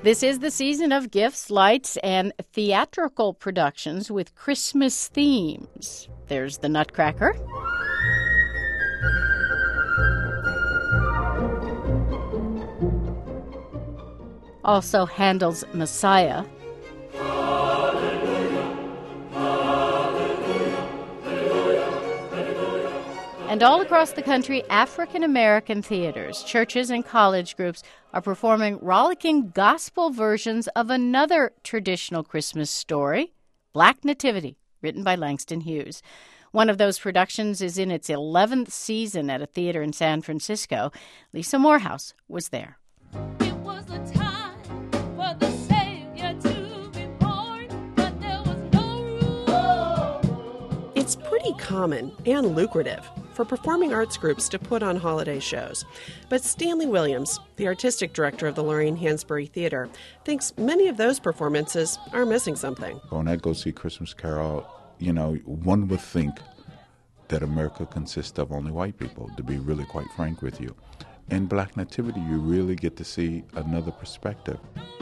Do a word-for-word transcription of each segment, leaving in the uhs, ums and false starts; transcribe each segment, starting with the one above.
This is the season of gifts, lights, and theatrical productions with Christmas themes. There's the Nutcracker. Also Handel's Messiah. And all across the country, African-American theaters, churches, and college groups are performing rollicking gospel versions of another traditional Christmas story, Black Nativity, written by Langston Hughes. One of those productions is in its eleventh season at a theater in San Francisco. Lisa Morehouse was there. It was a time for the Savior to be born, but there was no room. It's pretty common and lucrative for performing arts groups to put on holiday shows. But Stanley Williams, the artistic director of the Lorraine Hansberry Theater, thinks many of those performances are missing something. When I go see Christmas Carol, you know, one would think that America consists of only white people, to be really quite frank with you. In Black Nativity, you really get to see another perspective.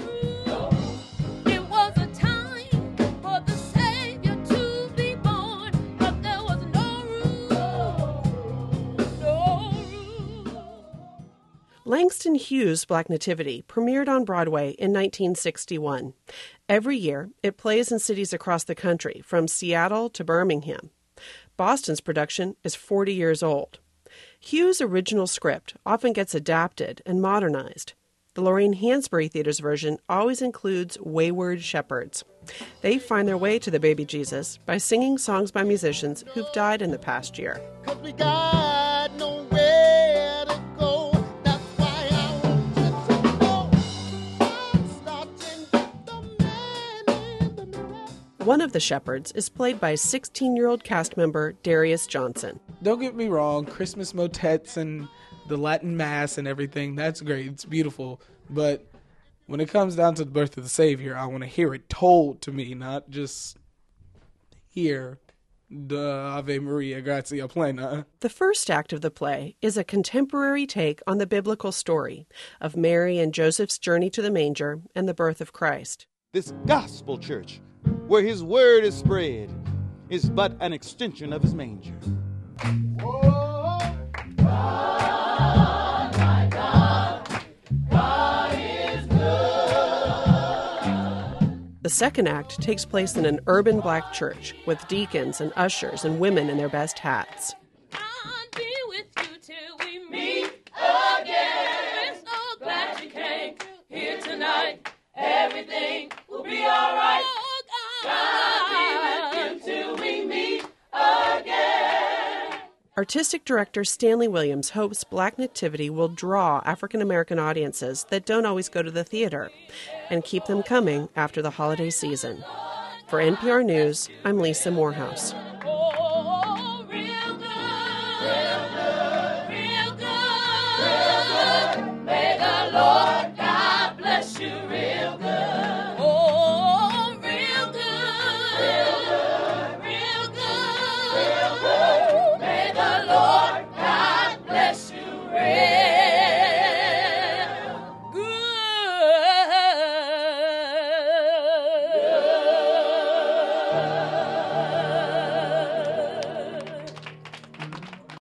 Langston Hughes' Black Nativity premiered on Broadway in nineteen sixty-one. Every year, it plays in cities across the country, from Seattle to Birmingham. Boston's production is forty years old. Hughes' original script often gets adapted and modernized. The Lorraine Hansberry Theater's version always includes wayward shepherds. They find their way to the baby Jesus by singing songs by musicians who've died in the past year. 'Cause we got nowhere to go. That's why I want you to know I'm starting with the man in the mirror. One of the shepherds is played by sixteen-year-old cast member Darius Johnson. Don't get me wrong, Christmas motets and the Latin Mass and everything, that's great. It's beautiful. But when it comes down to the birth of the Savior, I want to hear it told to me, not just hear the Ave Maria Grazia Plena. The first act of the play is a contemporary take on the biblical story of Mary and Joseph's journey to the manger and the birth of Christ. This gospel church, where his word is spread, is but an extension of his manger. The second act takes place in an urban black church with deacons and ushers and women in their best hats. I'll be with you till we meet again. We're so glad you came here tonight. Everything will be all right. I'll be with you till we meet again. Artistic director Stanley Williams hopes Black Nativity will draw African-American audiences that don't always go to the theater and keep them coming after the holiday season. For N P R News, I'm Lisa Morehouse.